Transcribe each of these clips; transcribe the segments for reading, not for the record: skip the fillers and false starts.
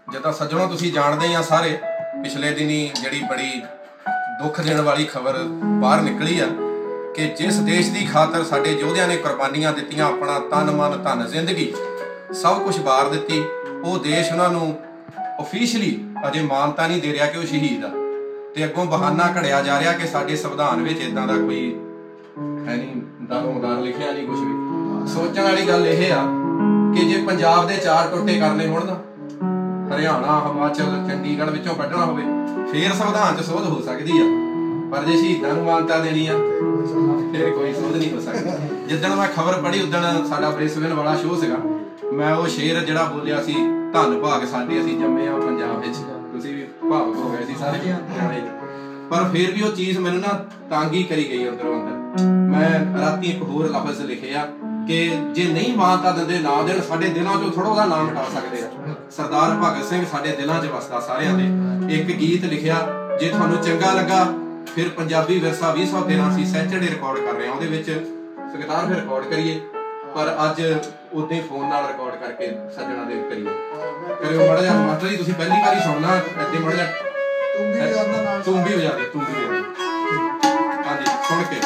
ਜਿੱਦਾਂ ਸੱਜਣੋਂ ਤੁਸੀਂ ਜਾਣਦੇ ਹੀ ਆ ਸਾਰੇ, ਪਿਛਲੇ ਦਿਨੀ ਜਿਹੜੀ ਬੜੀ ਦੁੱਖ ਦੇਣ ਵਾਲੀ ਖਬਰ ਬਾਹਰ ਨਿਕਲੀ ਆ ਕਿ ਜਿਸ ਦੇਸ਼ ਦੀ ਖਾਤਰ ਸਾਡੇ ਯੋਧਿਆਂ ਨੇ ਕੁਰਬਾਨੀਆਂ ਦਿੱਤੀਆਂ, ਆਪਣਾ ਤਨ ਮਨ ਧਨ ਜ਼ਿੰਦਗੀ ਸਭ ਕੁਝ ਵਾਰ ਦਿੱਤੀ, ਉਹ ਦੇਸ਼ ਉਹਨਾਂ ਨੂੰ ਓਫੀਸ਼ੀਅਲੀ ਅਜੇ ਮਾਨਤਾ ਨਹੀਂ ਦੇ ਰਿਹਾ ਕਿ ਉਹ ਸ਼ਹੀਦ ਆ। ਤੇ ਅੱਗੋਂ ਬਹਾਨਾ ਘੜਿਆ ਜਾ ਰਿਹਾ ਕਿ ਸਾਡੇ ਸੰਵਿਧਾਨ ਵਿੱਚ ਇਦਾਂ ਦਾ ਕੋਈ ਹੈ ਨਹੀਂ, ਦਾਰੋ-ਮਦਾਰ ਲਿਖਿਆ ਨਹੀਂ ਕੁਝ ਵੀ। ਸੋਚਣ ਵਾਲੀ ਗੱਲ ਇਹ ਆ ਕਿ ਜੇ ਪੰਜਾਬ ਦੇ 4 ਟੋਟੇ ਕਰਨੇ ਹੋਣ ਨਾ, ਹਰਿਆਣਾ, ਹਿਮਾਚਲ, ਚੰਡੀਗੜ੍ਹ ਵਿੱਚੋਂ ਕੱਢਣਾ ਹੋਵੇ, ਫੇਰ ਸੰਵਿਧਾਨ 'ਚ ਸੋਧ ਹੋ ਸਕਦੀ ਆ। ਪਰ ਜੇ ਸ਼ਹੀਦਾਂ ਨੂੰ ਮਾਨਤਾ ਦੇਣੀ ਆ, ਫਿਰ ਕੋਈ ਸੋਧ ਨਹੀਂ ਹੋ ਸਕਦੀ। ਜਿੱਦਣ ਮੈਂ ਖਬਰ ਪੜ੍ਹੀ ਉਦਣ ਸਾਡਾ ਬ੍ਰਿਸਬੇਨ ਵਾਲਾ ਸ਼ੋਅ ਸੀਗਾ, ਮੈਂ ਉਹ ਸ਼ੇਰ ਜਿਹੜਾ ਬੋਲਿਆ ਸੀ, ਧੰਨ ਭਾਗ ਸਾਡੇ ਅਸੀਂ ਜੰਮੇ ਆ ਪੰਜਾਬ ਵਿੱਚ, ਤੁਸੀਂ ਵੀ ਭਾਵੁਕ ਹੋ ਗਏ ਸੀ ਸਾਰੇ ਜਾਣੇ। ਪਰ ਫਿਰ ਵੀ ਉਹ ਚੀਜ਼ ਮੈਨੂੰ ਨਾ ਤੰਗ ਹੀ ਕਰੀ ਗਈ ਅੰਦਰੋਂ ਅੰਦਰ। ਮੈਂ ਰਾਤੀ ਇੱਕ ਹੋਰ ਲਫ਼ਜ਼ ਲਿਖਿਆ ਕਿ ਜੇ ਨਹੀਂ ਮਾਨਤਾ ਦਿੰਦੇ ਨਾ ਦੇਣ, ਸਾਡੇ ਦਿਲਾਂ 'ਚੋਂ ਥੋੜਾ ਉਹਦਾ ਨਾਮ ਹਟਾ ਸਕਦੇ ਆ। ਸਰਦਾਰ ਭਗਤ ਸਿੰਘ ਸਾਡੇ ਦਿਲਾਂ 'ਚ ਵਸਦਾ ਸਾਰਿਆਂ ਦੇ। ਇੱਕ ਗੀਤ ਲਿਖਿਆ, ਜੇ ਤੁਹਾਨੂੰ ਚੰਗਾ ਲੱਗਾ ਫਿਰ ਪੰਜਾਬੀ ਵਿਰਸਾ 2013 ਸੀ ਸੈਚਰਡੇ ਰਿਕਾਰਡ ਕਰ ਰਹੇ ਹਾਂ, ਉਹਦੇ ਵਿੱਚ ਸੰਗਤਾਰ ਫਿਰ ਰਿਕਾਰਡ ਕਰੀਏ, ਪਰ ਅੱਜ ਉਦਾਂ ਹੀ ਫੋਨ ਨਾਲ ਰਿਕਾਰਡ ਕਰਕੇ ਸੱਜਣਾ ਦੇ ਕਰੀਏ। ਕਰਿਓ ਮਾੜਾ ਜਿਹਾ ਮਾਸਟਰ ਜੀ, ਤੁਸੀਂ ਪਹਿਲੀ ਵਾਰੀ ਸੁਣਨਾ ਇੱਦਾਂ ਮਾੜਾ ਜਿਹਾ ਤੂੰ ਵੀ ਵਜਾ ਦੇ, ਤੂੰ ਵੀ ਵਜਾ ਦੇ। ਹਾਂਜੀ ਸੁਣ ਕੇ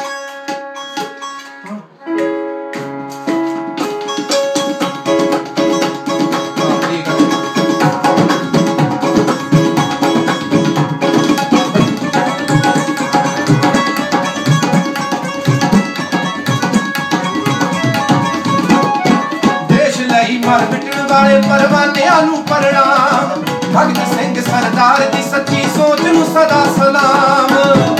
ਮਰ ਮਿਟਣ ਵਾਲੇ ਪਰਵਾਨਿਆਂ ਨੂੰ ਪ੍ਰਣਾਮ, ਭਗਤ ਸਿੰਘ ਸਰਦਾਰ ਦੀ ਸੱਚੀ ਸੋਚ ਨੂੰ ਸਦਾ ਸਲਾਮ।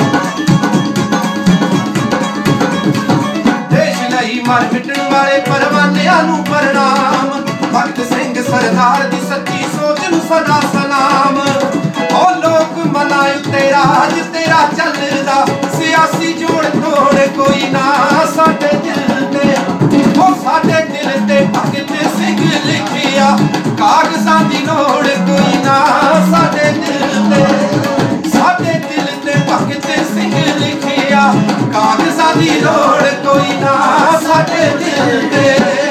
ਦੇਸ਼ ਲਈ ਮਰ ਮਿਟਣ ਵਾਲੇ ਪਰਵਾਨਿਆਂ ਨੂੰ ਪ੍ਰਣਾਮ, ਭਗਤ ਸਿੰਘ ਸਰਦਾਰ ਦੀ ਸੱਚੀ ਸੋਚ ਨੂੰ ਸਦਾ ਸਲਾਮ। ਉਹ ਲੋਕ ਮਨਾਇ ਉੱਤੇ ਰਾਜ ਤੇਰਾ ਚੱਲਦਾ, ਸਿਆਸੀ ਜੋੜ ਤੋੜ ਕੋਈ ਨਾ ਸਾਡੇ ਦਿਲ ਤੇ। ਉਹ ਸਾਡੇ ਦਿਲ ਤੇ ਭਗਤ ਸਿੰਘ ਲਿਖਿਆ, ਕਾਗਜ਼ਾਂ ਦੀ ਲੋੜ ਕੋਈ ਨਾ ਸਾਡੇ ਦਿਲ ਤੇ। ਸਾਡੇ ਦਿਲ ਤੇ ਭਗਤ ਸਿੰਘ ਲਿਖਿਆ, ਕਾਗਜ਼ਾਂ ਦੀ ਲੋੜ ਕੋਈ ਨਾ ਸਾਡੇ ਦਿਲ ਤੇ।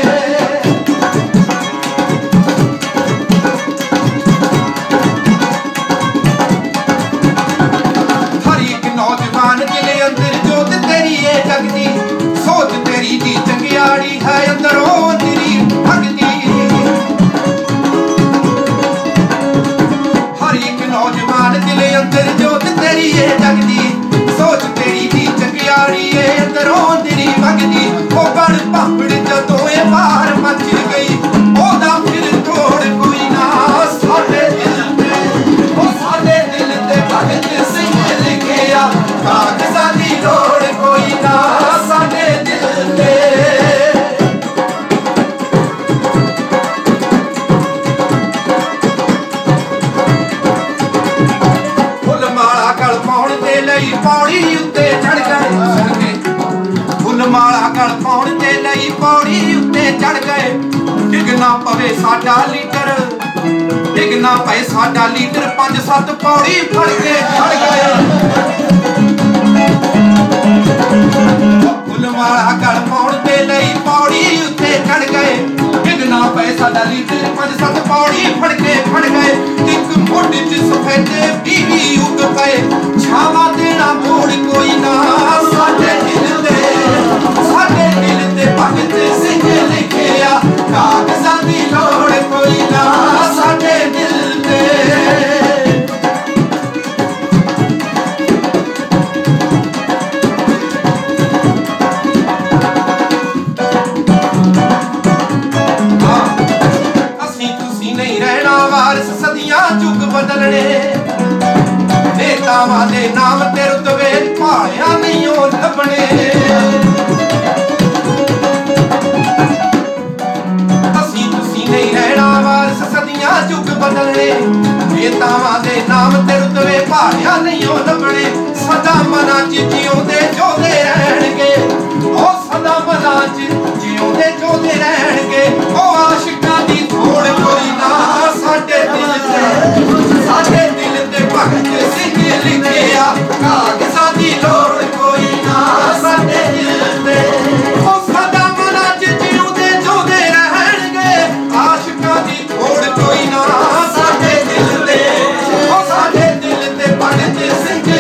ਹਰ ਇੱਕ ਨੌਜਵਾਨ ਦਿਲ ਅੰਦਰ ਜੋਤ ਤੇਰੀ ਏ ਜਗਦੀ, ਸੋਚ ਤੇਰੀ ਦੀ ਚੰਗਿਆੜੀ ਹੈ ਅੰਦਰੋਂ ਤੇਰੀ ਭਗਤੀ। ਹਰ ਇੱਕ ਨੌਜਵਾਨ ਦਿਲ ਅੰਦਰ ਜੋਤ ਤੇਰੀ ਏ ਜਗਦੀ, ਸੋਚ ਤੇਰੀ ਦੀ ਚੰਗਿਆੜੀ ਏ ਅੰਦਰੋਂ ਤੇਰੀ ਭਗਤੀ। ਉਹ ਬਣ ਭਾਂਬੜ ਜਦੋਂ ਇਹ ਬਾਹਰ ਮੱਚ ਗਈ, ਉਹਦਾ ਫਿਰ ਤੋੜ ਕੋਈ ਨਾ ਸਾਡੇ ਦਿਲ ਤੇ। ਉਹ ਸਾਡੇ ਦਿਲ ਤੇ ਭਗਤ ਸਿੰਘ ਲਿਖਿਆ, ਕਾਗਜ਼ਾਂ ਦੀ ਲੋੜ ਕੋਈ ਨਾ ਸਾਡੇ ਦਿਲ ਤੇ। ਫੁੱਲ ਮਾਲਾ ਗਲ ਪਾਉਣ ਦੇ ਲਈ ਪੌੜੀ ਉੱਤੇ ਚੜ ਗਏ, ਫੁੱਲ ਮਾਲਾ ਗਲ ਪਾਉਣ ਦੇ ਲਈ ਪੌੜੀ ਉੱਤੇ ਚੜ ਗਏ। ਡਿੱਗ ਨਾ ਪਵੇ ਸਾਡਾ ਲੀਡਰ, ਡਿੱਗ ਨਾ ਪਏ ਸਾਡਾ ਲੀਡਰ, 5-7 ਪੌੜੀ ਫੜ ਕੇ ਚੜ ਗਏ। ਫੁੱਲ ਮਾਲਾ ਗਲ ਪਾਉਣ ਦੇ ਲਈ ਪੌੜੀ ਉੱਤੇ ਚੜ ਗਏ, ਡਿੱਗ ਨਾ ਪਏ ਸਾਡਾ ਲੀਡਰ, 5-7 ਪੌੜੀ ਫੜ ਗਏ। ਇੱਕ ਮੁੱਢ 'ਚ ਸਫੈਦੇ ਬੀਵੀ ਉੱਗ ਪਏ, ਛਾਵਾਂ ਦੇਣਾ ਮੋੜ ਕੋਈ ਨਾ ਸਾਡੇ ਦਿਲ ਤੇ। ਸਾਡੇ ਦਿਲ ਤੇ ਭਗਤ ਸਿੰਘ ਲਿਖਿਆ, ਕਾਗਜ਼ਾਂ ਦੀ ਲੋੜ ਕੋਈ ਨਾ ਸਾਡੇ ਦਿਲ ਤੇ। ਸਦੀਆਂ ਚੁੱਕ ਬਦਲਣੇ, ਨੇਤਾਵਾਂ ਦੇ ਨਾਮ ਤੇ ਰੁਤਬੇ ਭਾਲਿਆਂ ਨਹੀਂ ਉਹ ਲੱਭਣੇ। ਅਸੀਂ ਤੁਸੀਂ ਨਹੀਂ ਰਹਿਣਾ ਵਾਰਿਸ, ਸਦੀਆਂ ਚੁੱਕ ਬਦਲਣੇ, ਨੇਤਾਵਾਂ ਦੇ ਨਾਮ ਤੇ ਰੁਤਬੇ ਭਾਲਿਆਂ ਨਹੀਂ ਉਹ ਲੱਭਣੇ। ਸਦਾ ਮਨਾਂ 'ਚ ਜਿਉਂਦੇ ਜੋਦੇ ਰਹਿਣਗੇ, ਉਹ ਸਦਾ ਮਨਾਂ 'ਚ ਜਿਉਂਦੇ ਜੋਦੇ ਰਹਿਣਗੇ। ਉਹ ਆਸ਼ਿਕਾਂ ਦੀ ਥੋੜ ਕੋਈ ਨਾ ਸਾਡੇ ਦਿਲ ਤੇ। ਸਾਡੇ ਦਿਲ ਤੇ ਭਗਤ ਸਿੰਘ ਲਿਖਿਆ, ਕਾਗਜ਼ਾਂ ਦੀ ਲੋੜ ਕੋਈ ਨਾ ਸਾਡੇ ਦਿਲ ਤੇ। ਉਹ ਸਦਾ ਮਨਾਂ 'ਚ ਜਿਉਂਦੇ ਜੋਦੇ ਰਹਿਣਗੇ, ਆਸ਼ਿਕਾਂ ਦੀ ਥੋੜ ਕੋਈ ਨਾ ਸਾਡੇ ਸਿੰਘ